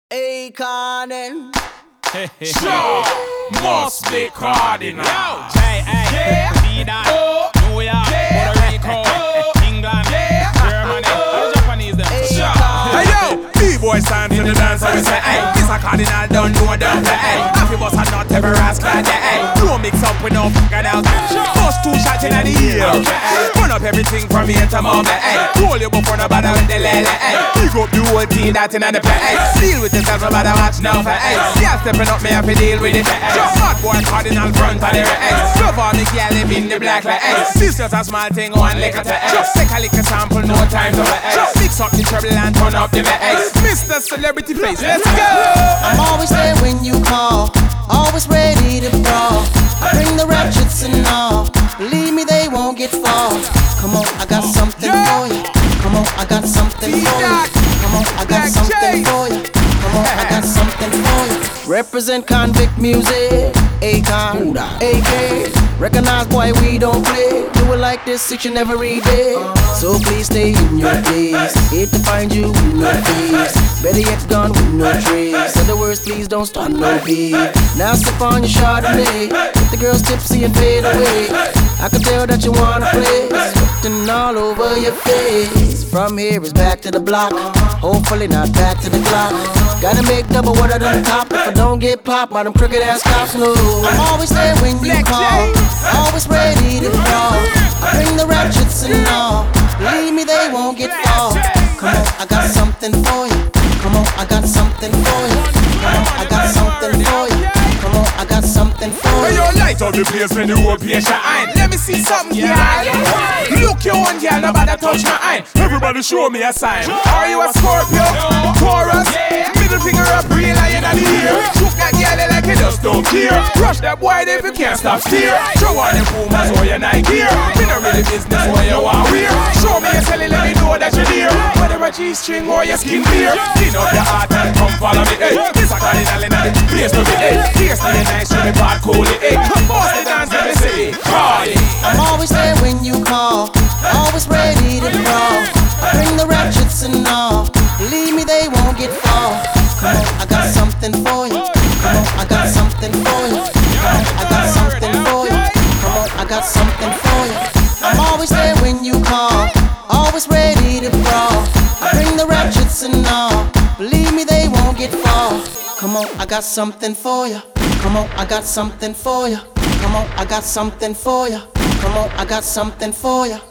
Akon and Sure, must be cardinal. Hey, see that? New York, Puerto Rico, England, Germany, Japanese them. Hey yo, B-boys time to the dance, so we say, hey, this a cardinal, don't know them, hey. Happy boss and not ever ask like that, hey. Don't mix up with no fucking else. First two shots in the ear, burn up everything from here to Mumbai, hey. Hold you before nobody with the lele, hey. Pick up the whole team that's in the play, hey. Deal with yourself, nobody watch now for, hey. Yeah, stepping up, me have to deal with it, hey. Just hot boy cardinal front of the hey. Love all the girl live in the black like, hey. This just a small thing, one liquor to, hey. Just take a liquor sample, no time to, hey. Just mix up the trouble and turn up the, hey. Mr. Celebrity Face, let's go. I'm always there when you call, always ready to brawl. I bring the ratchets and all, believe me they won't get far. Come on, I got something for you. Come on, I got something for you. Come on, I got something for you. Come on, I got something for you. Represent convict music, Akon, AK. Recognize boy we don't play. Do it like this each and every day. So please stay in your place. Hate to find you with no face. Better yet gone with no trace. In other words, please don't start no beef. Now sip on your Chardonnay. Get the girls tipsy and fade away. I can tell that you wanna play. Sweating all over your face. From here is back to the block. Hopefully not back to the clock. Gotta make double what I done top. If I don't get popped by them crooked ass cops, no. I'm always there when you call, always ready to brawl. I bring the ratchets and all, believe me they won't get far. Come on, I got something for you. Come on, I got something for you. Come on, I got something for you. Come on, I got something for you. Hey, yo, light up the place when you open your eye. Let me see something, girl. Look your one, girl, nobody touch my eye. Everybody show me a sign. Are you a Scorpio? Taurus? Middle finger up, real lion of the year. Shook that girl like you just don't care. Rush that boy if you can't stop steer. Show on the Pumas or your Nike gear. Me no really business what you want wear. Show me your celly, let me know that you're near. Whether a G-string or your skin clear. Clean up your heart and come follow me, hey. This a cardinal in the place to be, hey. Here's the nice, show me bad cool, hey. Bust the dance, let me say, party. I'm always there when you call, always ready to brawl. I bring the ratchets and all, believe me they won't get far. Come on, I got something for you. Come on, I got something for you. Come on, I got something for you. Come on, I got something for you. I'm always there when you call, always ready to brawl. I bring the ratchets and all, believe me they won't get far. Come on, I got something for you. Come on, I got something for you. Come on, I got something for you. Come on, I got something for you.